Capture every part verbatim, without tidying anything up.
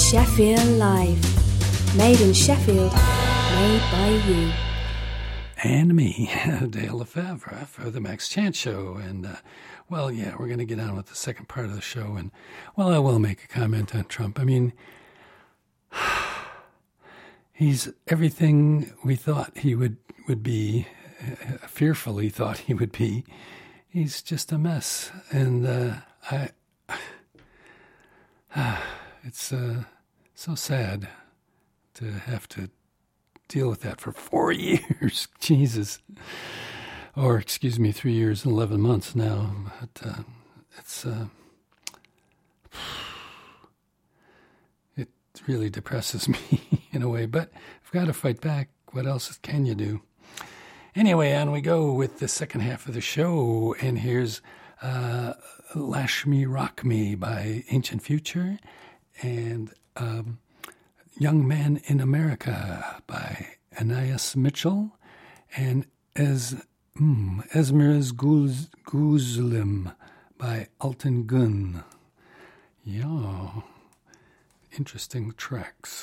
Sheffield Live. Made in Sheffield, made by you. And me, Dale Lefebvre, for the Max Chance Show. And, uh, well, yeah, we're going to get on with the second part of the show. And, well, I will make a comment on Trump. I mean, he's everything we thought he would, would be, uh, fearfully thought he would be. He's just a mess. And uh, I, uh, it's uh, so sad to have to deal with that for four years. Jesus. Or, excuse me, three years and eleven months now. But uh, it's, uh, it really depresses me in a way. But I've got to fight back. What else can you do? Anyway, on we go with the second half of the show. And here's uh, Lash Me, Rock Me by Ancient Future. And um, Young Man in America by Anais Mitchell, and Es, mm, Esmer's Guz, Guzlim by Alton Gunn. Yeah, interesting tracks.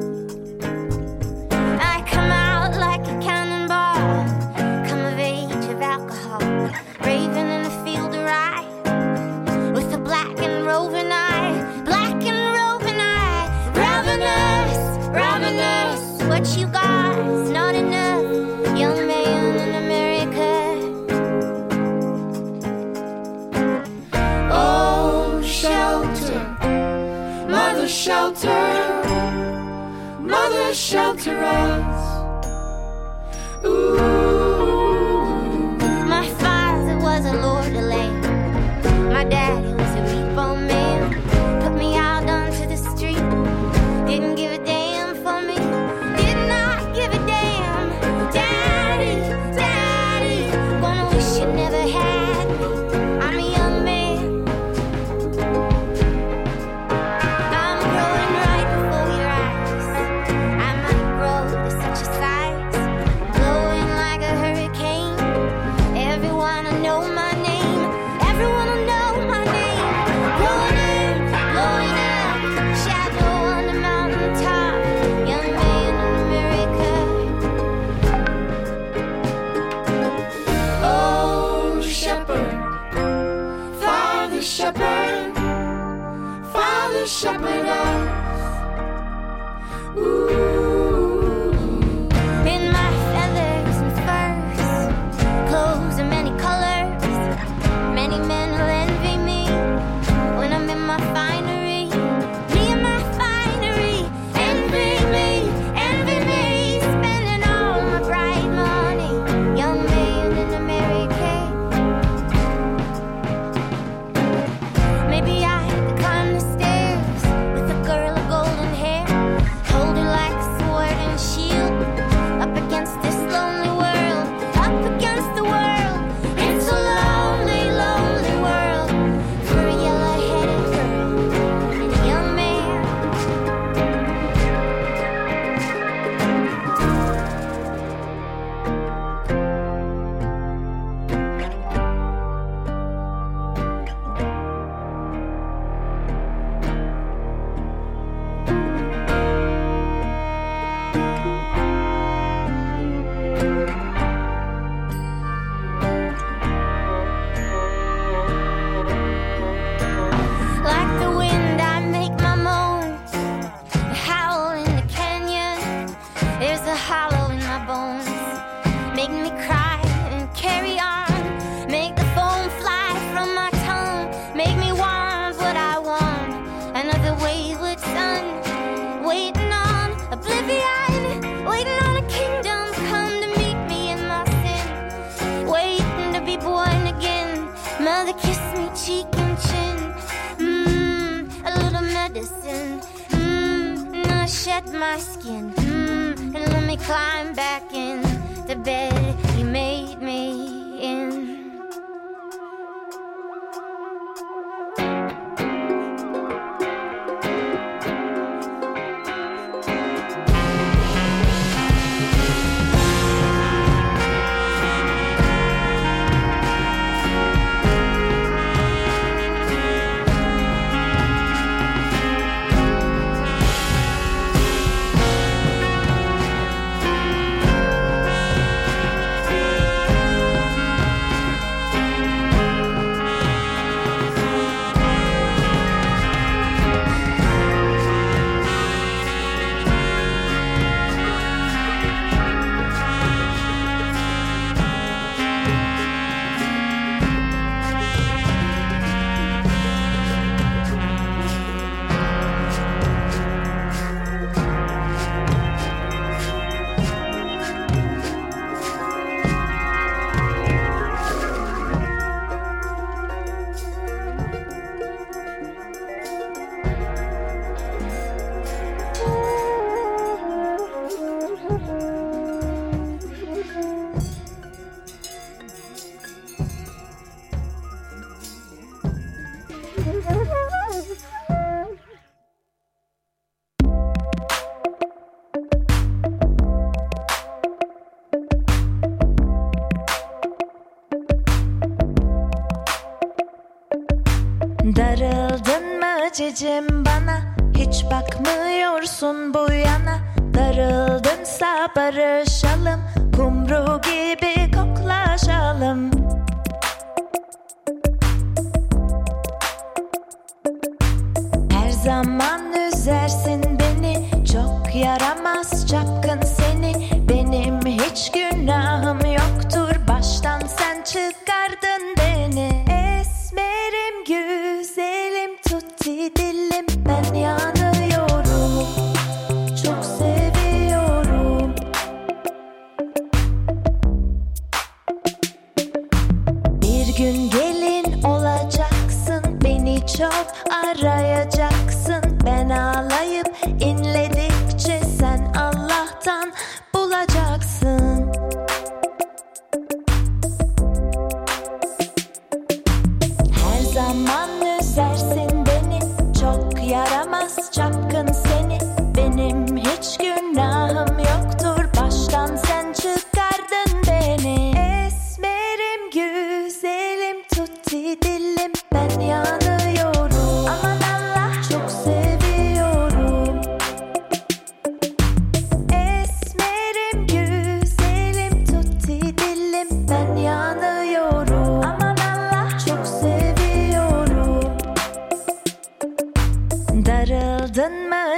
Come of age shepherd, Father, shepherd us. Ooh. In my feathers and furs, clothes of many colors, many men will envy me when I'm in my finery. Me and my finery, envy me, envy me, spending all my bright money, young man in a Mary Kay. Maybe I could climb the stairs with a girl of golden hair, holding like a sword and shield, up against this lonely world, up against the world. It's a lonely, lonely world for a yellow-headed girl and a young man. Like the wind, I make my moans, I howl in the canyon. There's a hollow in my bones, make me cry and carry on, make the foam fly from my tongue, make me want what I want. Another wayward sun, waiting on oblivion, waiting on a kingdom come to meet me in my sin, waiting to be born again. Mother, kiss me cheek and chin. Mmm, a little medicine. Mmm, and I shed my skin. Mmm, and let me climb back in the bed you made me in. Darıldın mı cicim bana, hiç bakmıyorsun bu yana. Darıldınsa barışalım, kumru gibi koklaşalım. Her zaman üzersin beni, çok yaramaz çapkın seni. Benim hiç günahım yoktur, baştan sen çıkardın beni. Esmerim, güzelim, tutti dilim, ben yanıyorum, çok seviyorum. Bir gün gelin olacaksın, beni çok arayacaksın. Ben ağlayıp inledikçe sen Allah'tan bulacaksın. Her zaman üzersin beni, çok yaramaz çapkın seni. Benim hiç günahım yoktur, baştan sen çıkardın beni. Esmerim, güzelim, tutti dilim, ben yanıyorum. Aman Allah, çok seviyorum.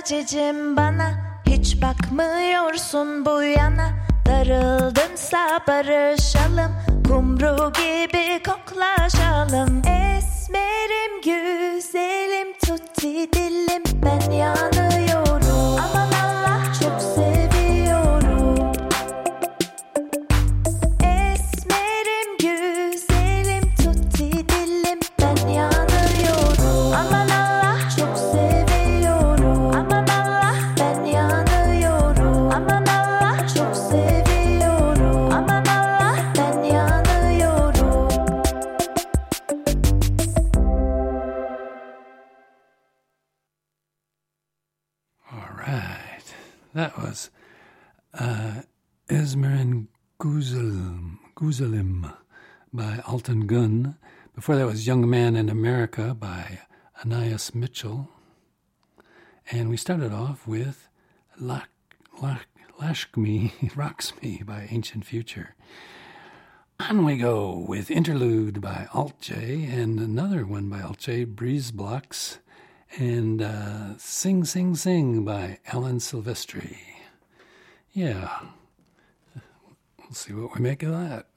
cicim bana, hiç bakmıyorsun bu yana. Darıldımsa barışalım, kumru gibi koklaşalım. Esmerim güzelim, tutti dilim, ben yanıyorum. Aman Allah, çok seviyorum. Esmerim güzelim, tutti dilim, ben yanıyorum. Aman Allah, çok seviyorum. Aman Allah, ben yanıyorum. Aman Allah, çok seviyorum. Aman Allah, ben yanıyorum. All right. That was uh, Esmerin Güzelim, Güzelim by Alton Gunn. Before that was Young Man in America by Anais Mitchell. And we started off with Lak, Lak, Lashk Me, Rocks Me by Ancient Future. On we go with Interlude by Alt J and another one by Alt J, Breeze Blocks, and uh, Sing Sing Sing by Alan Silvestri. Yeah, we'll see what we make of that.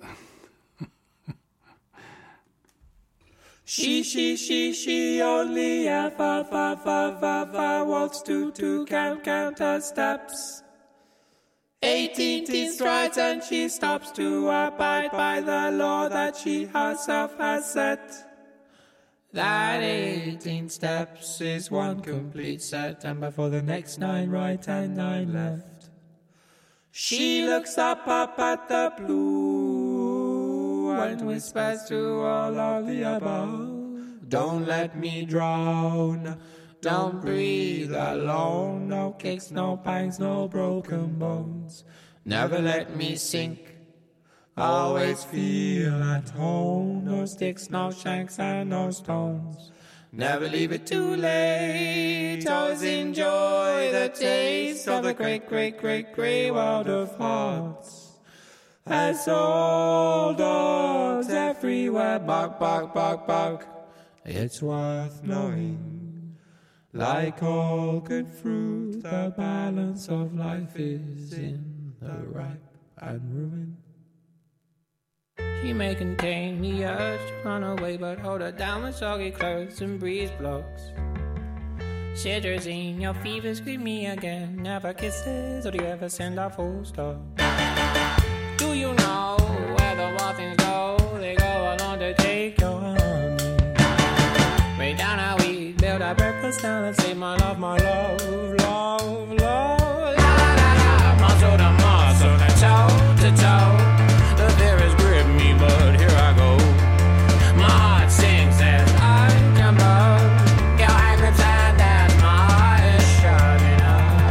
She, she, she, she only ever, ever, ever, ever wants to, to count, count her steps. Eighteen strides and she stops to abide by the law that she herself has set. That eighteen steps is one complete set, and before the next nine right and nine left. She looks up, up at the blue and whispers to all of the above. Don't let me drown, don't breathe alone. No kicks, no pangs, no broken bones. Never let me sink, always feel at home. No sticks, no shanks, and no stones. Never leave it too late. Always enjoy the taste of the great, great, great, great world of hearts. As old dogs everywhere bark, bark, bark, bark. It's worth knowing. Like all good fruit, the balance of life is in the ripe and ruin. She may contain the urge to run away, but hold her down with soggy clothes and breeze blocks. Cetirizine, your fevers greet me again. Never kisses, or do you ever send a full stop? Do you know where the wild things go? They go along to take your honey. Way down how we build our breakfast down and say my love, my love, love, love. La la la la, muscle to muscle and toe to toe. The fear has gripped me, but here I go. My heart sings as I jump up. Your hand grips and as my eyes shining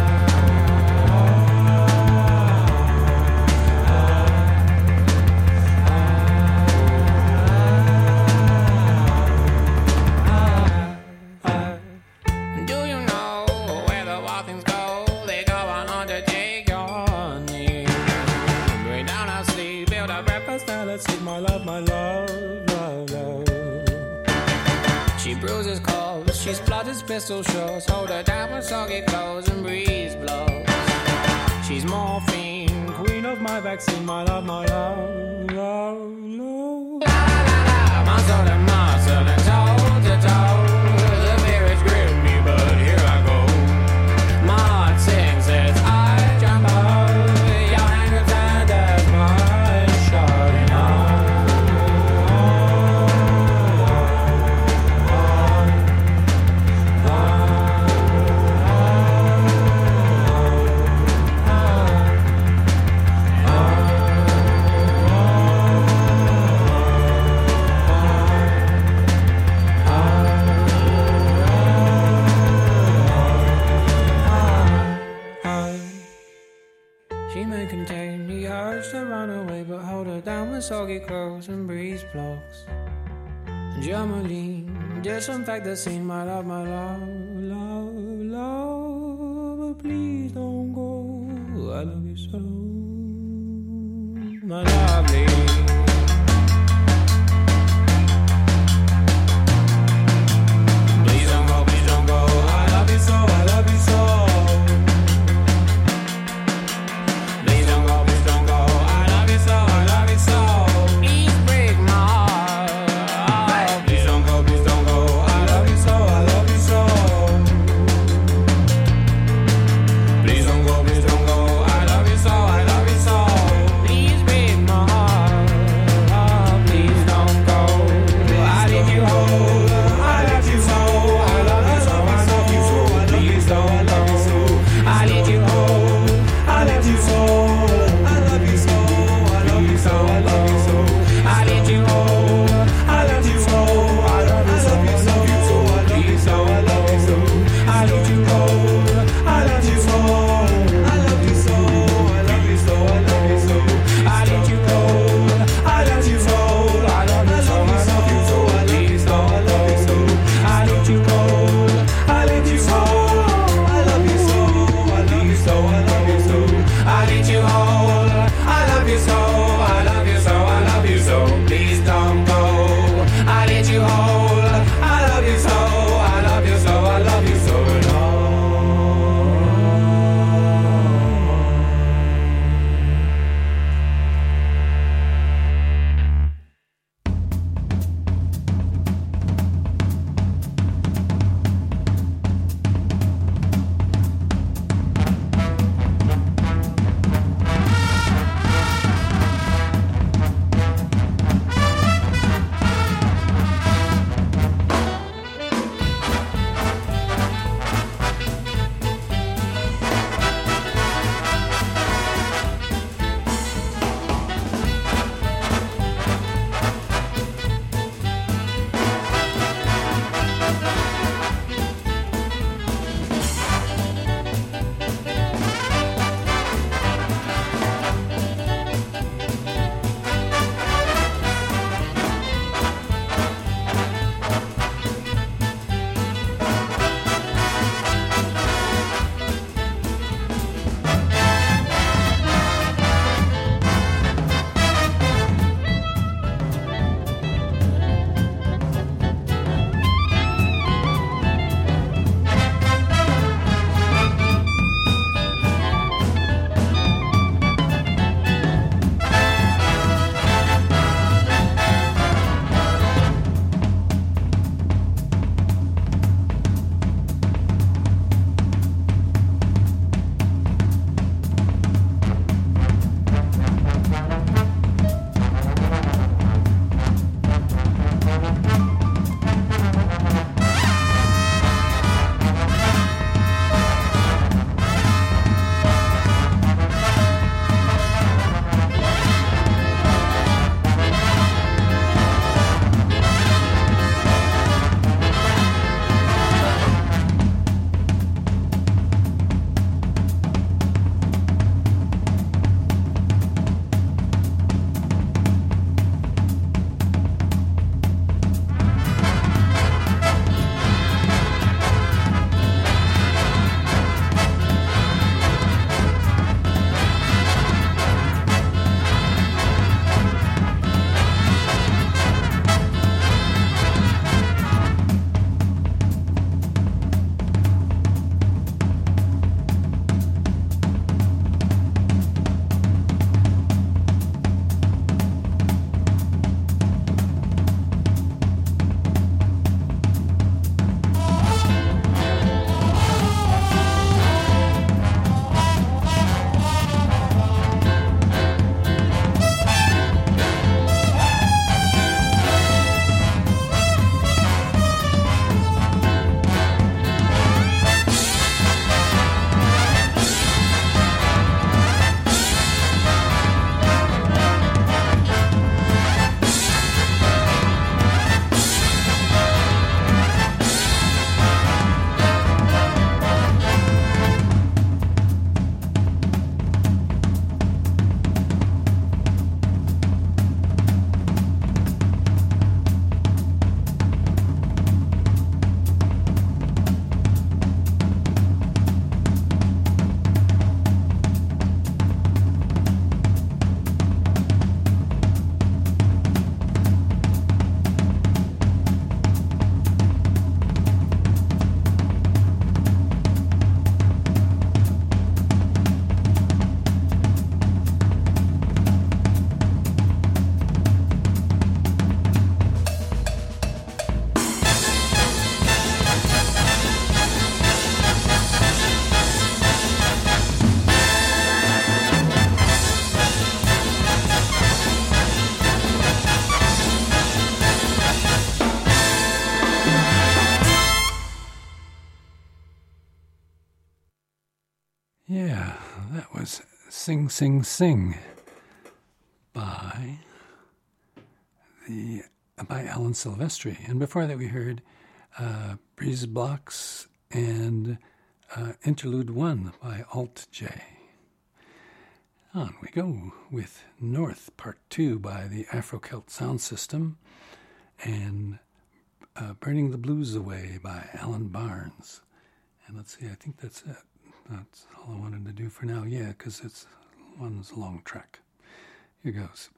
up. Do you know where the wild things go? They go on on to take your honey. Bring down our sleep, build our breakfast, now let's sleep, my love, my love, love, love. She bruises calls, she splutters pistol shots. Hold her down with soggy clothes and breeze blows. She's morphine, queen of my vaccine, my love, my love, love, love. La la la, muscle to muscle and toe to toe. The fear gripped me, but here I go. My heart sings as I jump up. Your hand grips and as my eyes shining on. She may contain the urge to run away, but hold her down with soggy clothes and breeze blocks. Germaline, disinfect the scene, my love, my love, love, love. But please don't go, I love you so, my lovely. Please don't go, please don't go, I love you so, I love you so. was Sing, Sing, Sing by the by Alan Silvestri. And before that we heard uh, Breeze Blocks and uh, Interlude one by Alt J. On we go with North Part two by the Afro-Celt Sound System and uh, Burning the Blues Away by Alan Barnes. And let's see, I think that's it. That's all I wanted to do for now. Yeah, because it's one's a long track. Here goes.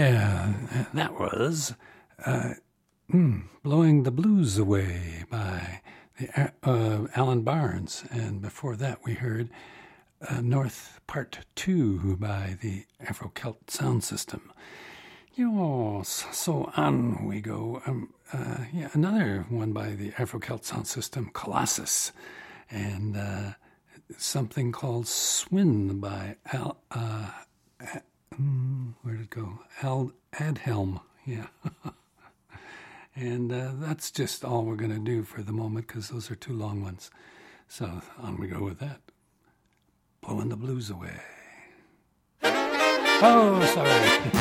Yeah, that was uh, mm, Blowing the Blues Away by the, uh, Alan Barnes. And before that we heard uh, North Part two by the Afro-Celt Sound System. Yes, so on we go. Um, uh, yeah, another one by the Afro-Celt Sound System, Colossus. And uh, something called Swin by Al... Uh, Mm, where did it go? Al Adhelm, yeah. And uh, that's just all we're going to do for the moment because those are two long ones. So on we go with that. Blowing the Blues Away. Oh, sorry.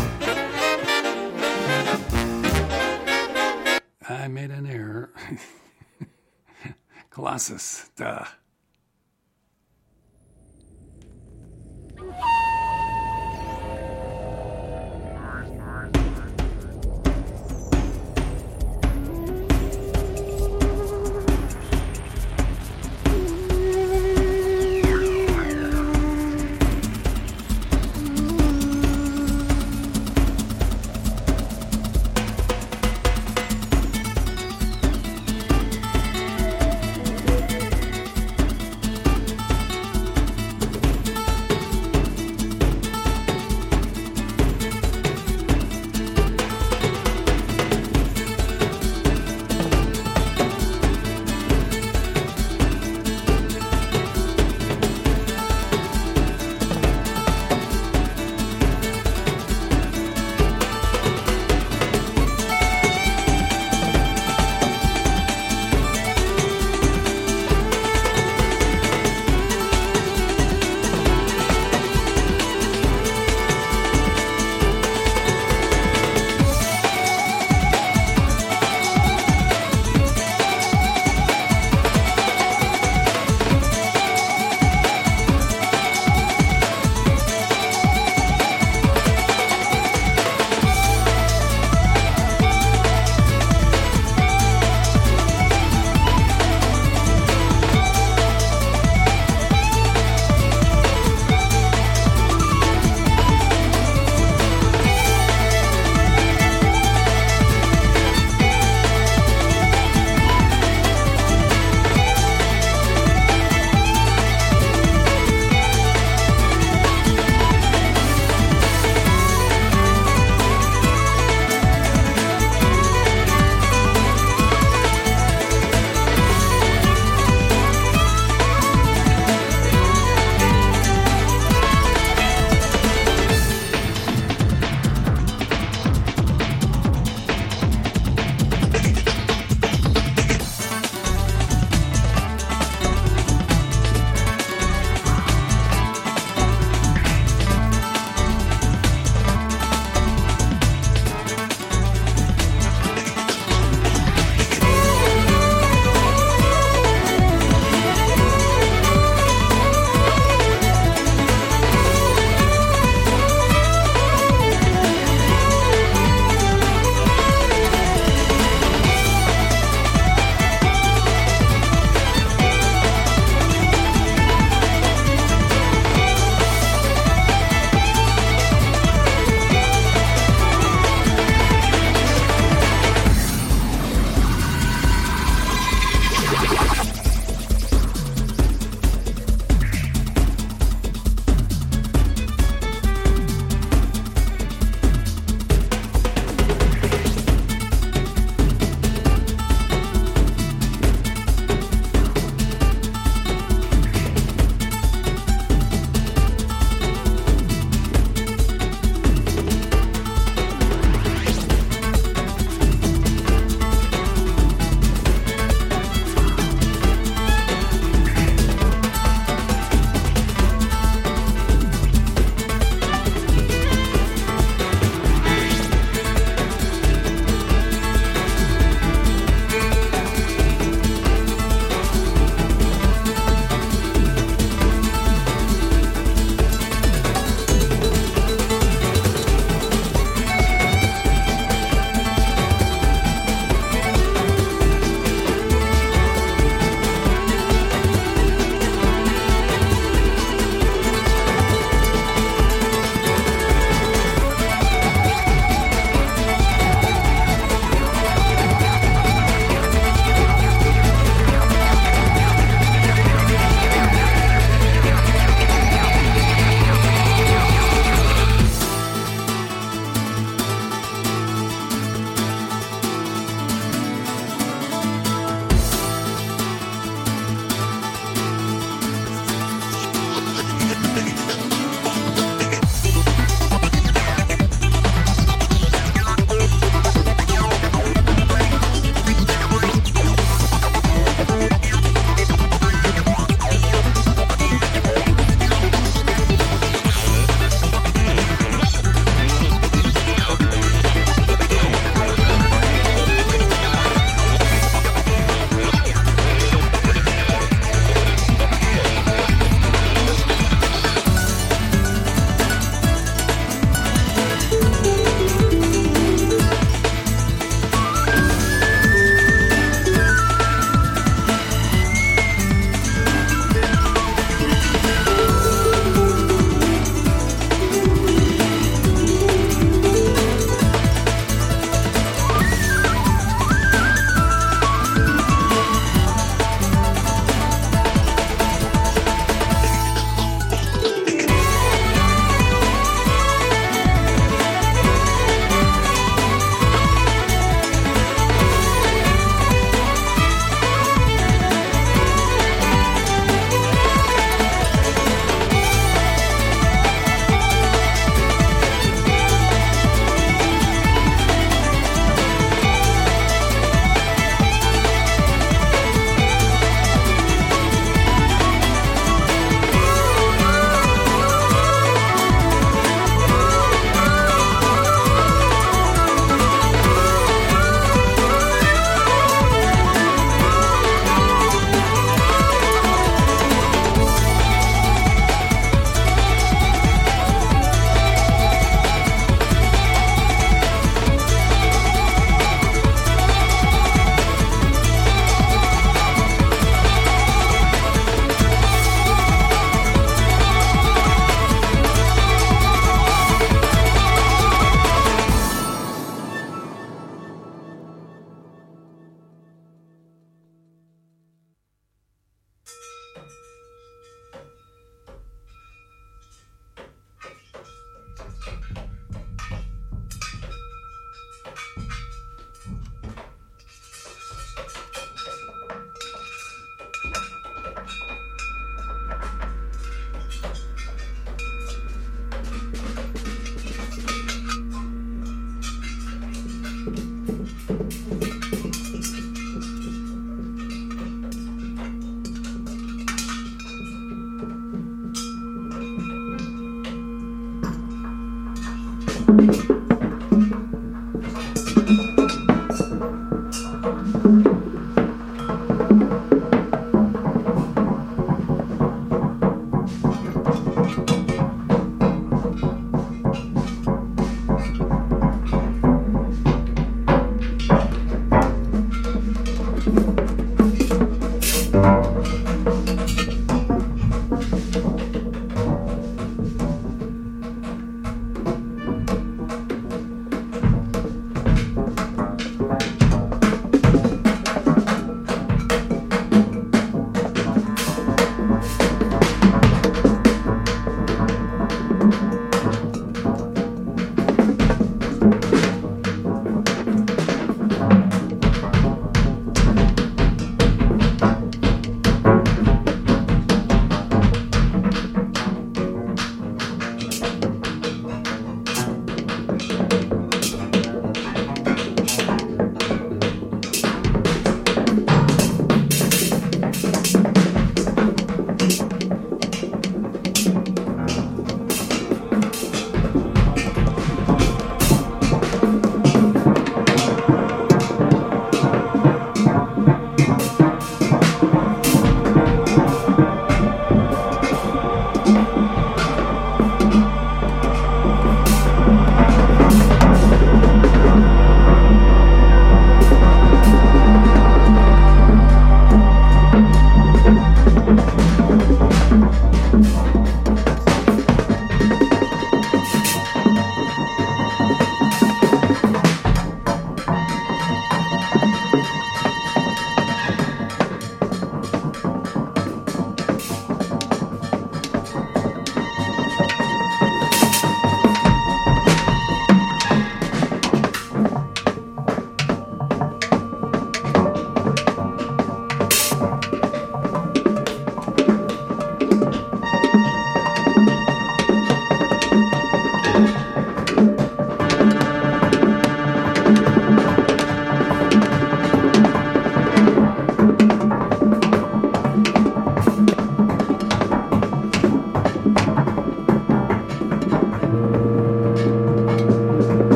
I made an error. Colossus, duh.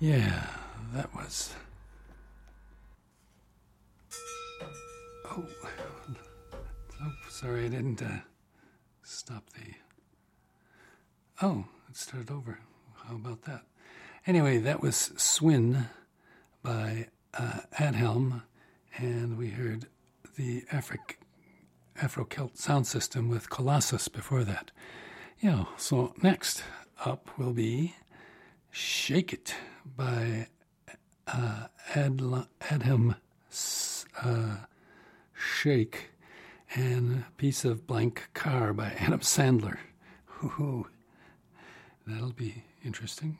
Yeah, that was... Oh, oh sorry, I didn't uh, stop the... Oh, it started over. How about that? Anyway, that was Swin by uh, Adhelm, and we heard the Afro- Afro-Celt sound system with Colossus before that. Yeah, so next up will be Shake It by uh, Adla- Adhelm uh, Shake and Piece of Blank Car by Adam Sandler. Ooh, that'll be interesting.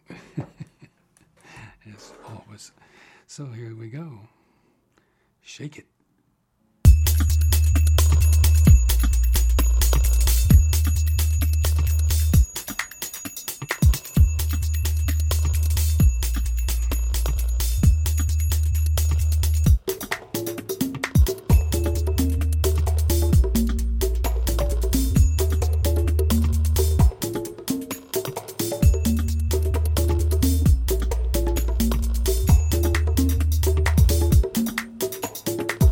As always. So here we go. Shake it. Shake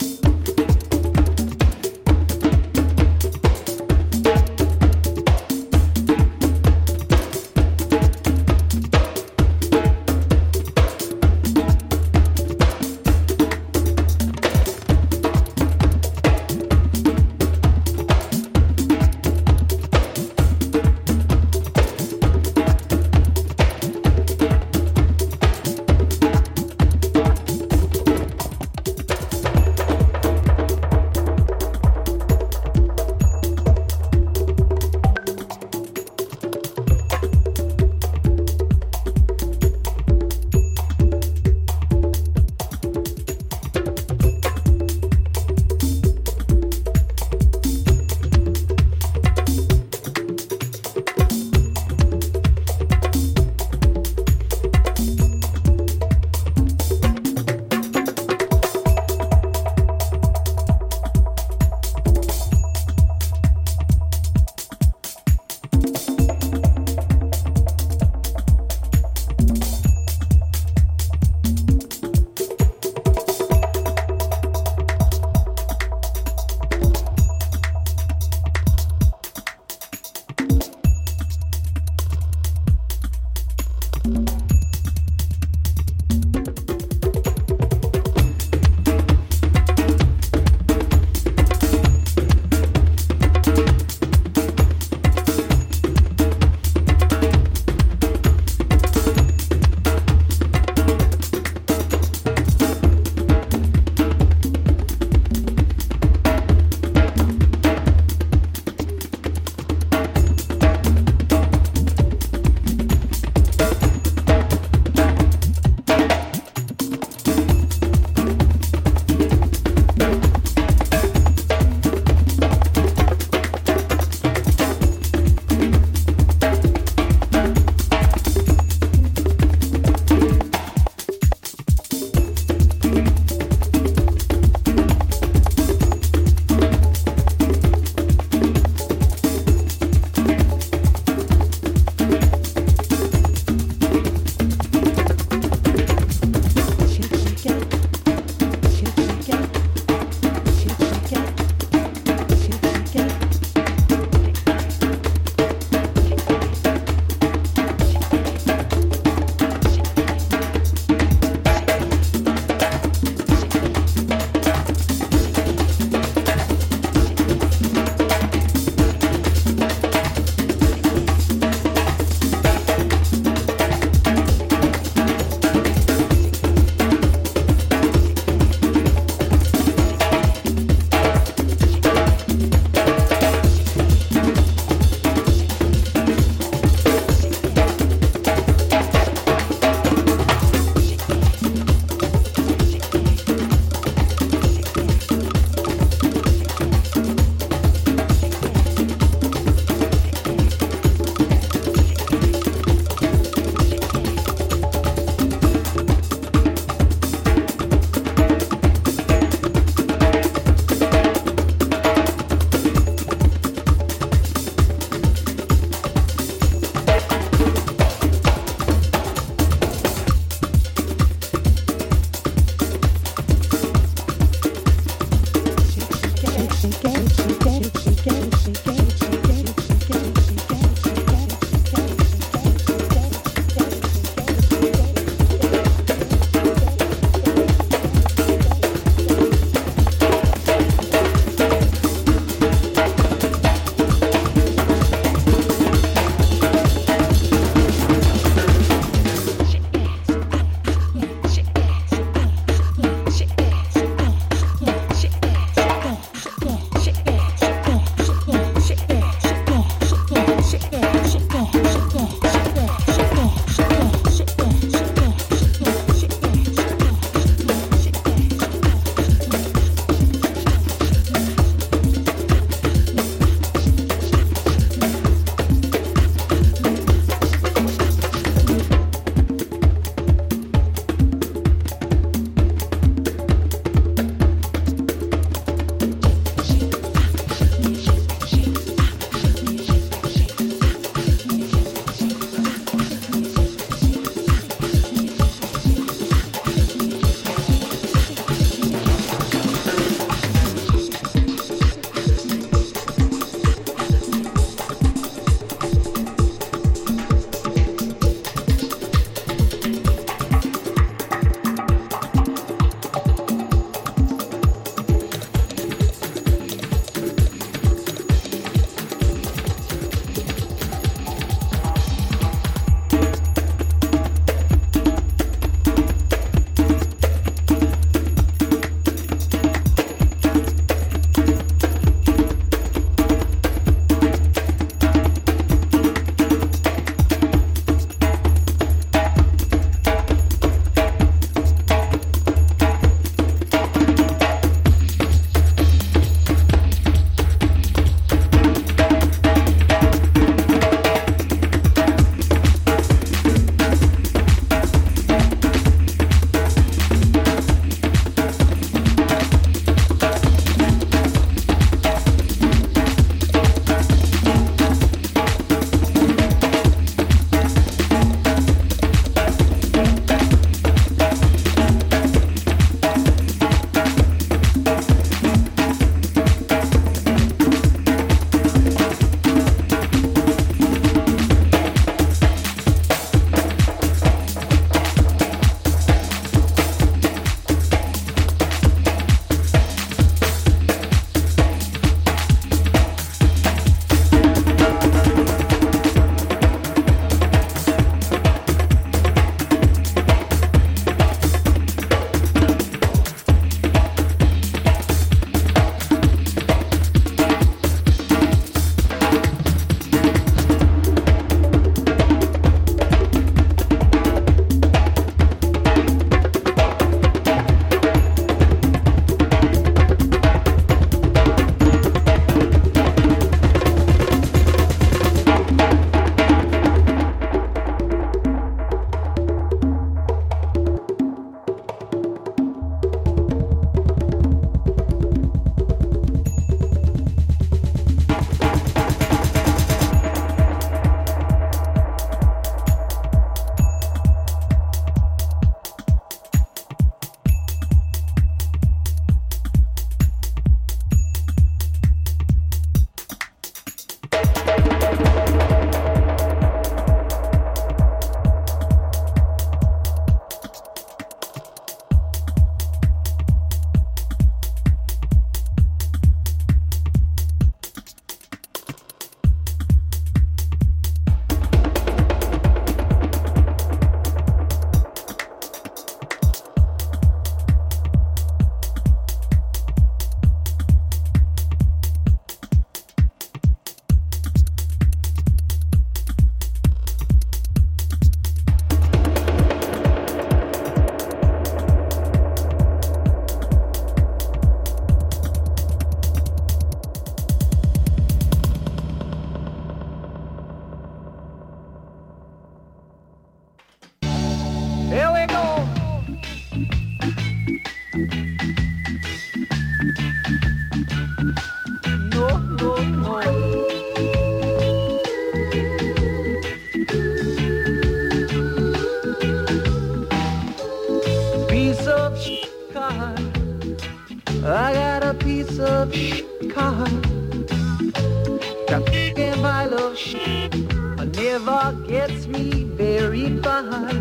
piece of car. The f***ing pile of shit never gets me very far.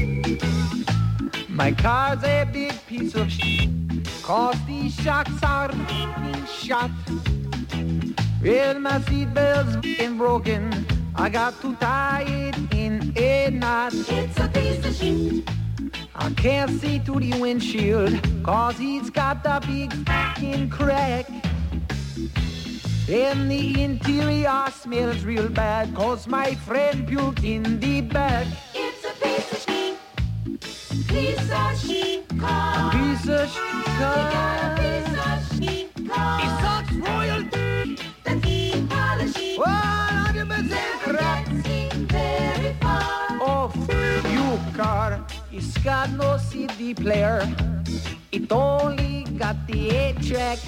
My car's a big piece of shit, 'cause these shocks are f***ing shot. Well, my seatbelt's f***ing broken, I got to tie it in a knot. It's a piece of shit. I can't see through the windshield, 'cause he's got a big f***ing crack. And the interior smells real bad, 'cause my friend puked in the back. It's a piece of shit, piece of shit car. Piece of shit car. He got a piece of shit car. He sucks royal that he polishes. one hundred percent crack. Very far. Oh, f- you car. It's got no C D player. It only got the eight track.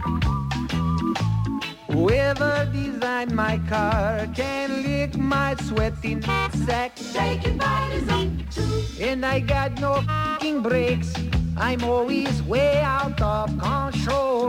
Whoever designed my car can lick my sweating sack. They can buy the seat too. And I got no f***ing brakes. I'm always way out of control.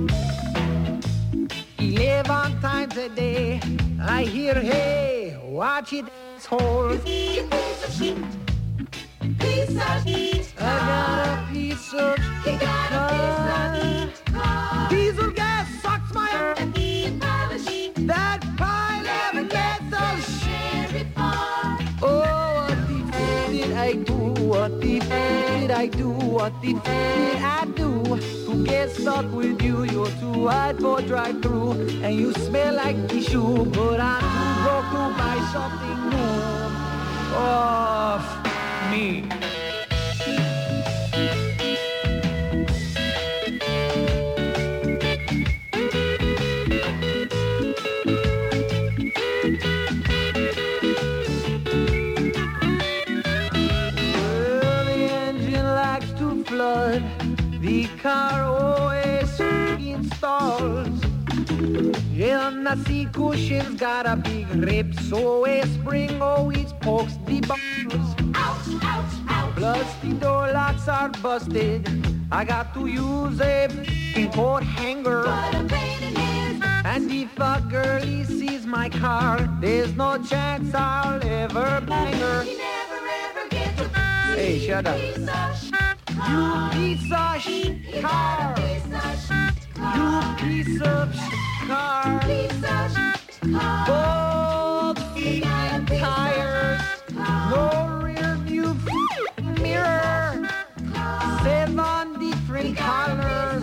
Eleven times a day I hear, hey, watch it, asshole. Piece of shit. Piece of shit. I got a piece of shit. He got a piece of shit car. Diesel gas sucks my and that pile of metal shit. Oh, what the f*** did I do? What the f*** did I do? What the f*** did I do to get stuck with you? You're too wide for drive-through, and you smell like tissue. But I'm too broke to buy something new. Oh, f- me. The car always installs. And the seat cushion's got a big rip, so a spring always pokes the balls. Ouch, ouch, ouch. Plus the door locks are busted. I got to use a f***ing coat hanger. What a pain it is. And if a girlie sees my car, there's no chance I'll ever bang her. You never ever get to. Hey, shut up. You piece of shit car. You piece of shit car. Both feet and tires. No rear view f- mirror. Seven different colors.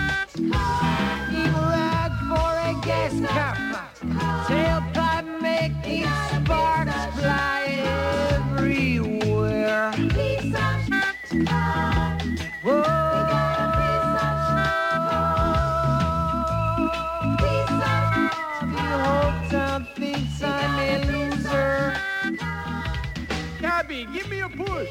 In red for a gas cap. Tailpipe making sparks fly everywhere. Piece of shit car. Whoa. We got a piece of shit car. Piece of the whole town thinks I'm a loser. Cabby, give me a push.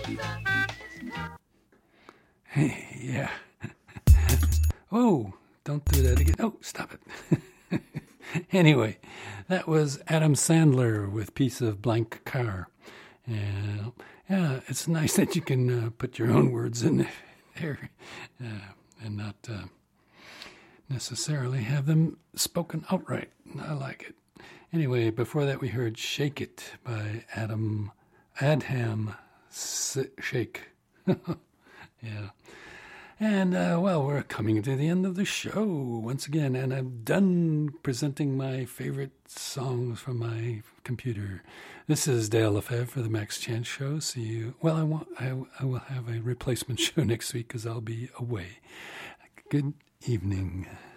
Hey, yeah. Oh, don't do that again. Oh, stop it. Anyway, that was Adam Sandler with Piece of Blank Car. And yeah, it's nice that you can uh, put your own words in there uh, and not uh, necessarily have them spoken outright. I like it. Anyway, before that we heard Shake It by Adam Adham S- Shake. Yeah. And, uh, well, we're coming to the end of the show once again, and I'm done presenting my favorite songs from my computer. This is Dale Lefebvre for the Max Chance Show. See you. Well, I, want, I, I will have a replacement show next week because I'll be away. Good evening.